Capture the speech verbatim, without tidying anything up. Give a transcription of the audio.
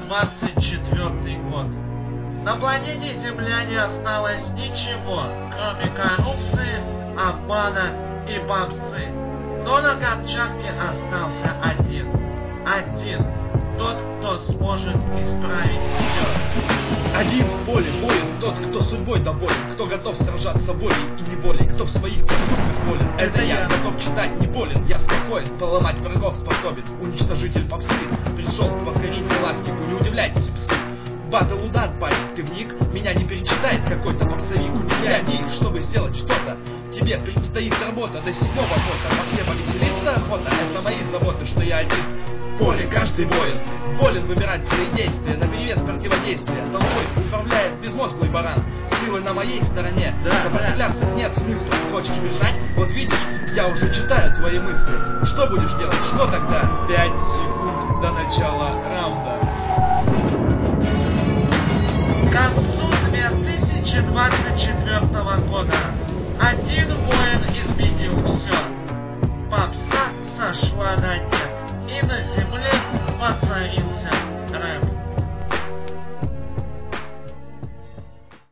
двадцать четвёртый год. На планете Земля не осталось ничего, кроме коррупции, обмана и попсы. Но на Камчатке остался один. Один. Тот, кто сможет исправить все. Один в поле воин, тот, кто судьбой доволен, кто готов сражаться волей и неволей, кто в своих поступках волен. Это я, готов читать, не болен, я спокоен, поломать врагов способен, уничтожитель попсы. Пришел покорить галактику, не удивляйтесь, псы. Батл удар, парень, ты вник, меня не перечитает какой-то попсовик. У тебя день, чтобы сделать что-то, тебе предстоит работа до седьмого года. По всем повеселиться охота, это мои заботы, что я один. В поле каждый воин волен выбирать свои действия, наперевес противодействия. Толпой управляет безмозглый баран, силы на моей стороне. Да, сопротивляться нет смысла. Хочешь бежать? Вот видишь, я уже читаю твои мысли. Что будешь делать? Что тогда? Пять секунд до начала раунда. К концу две тысячи двадцать четвёртого года один воин изменил все. Попса сошла на нет, и на земле воцарился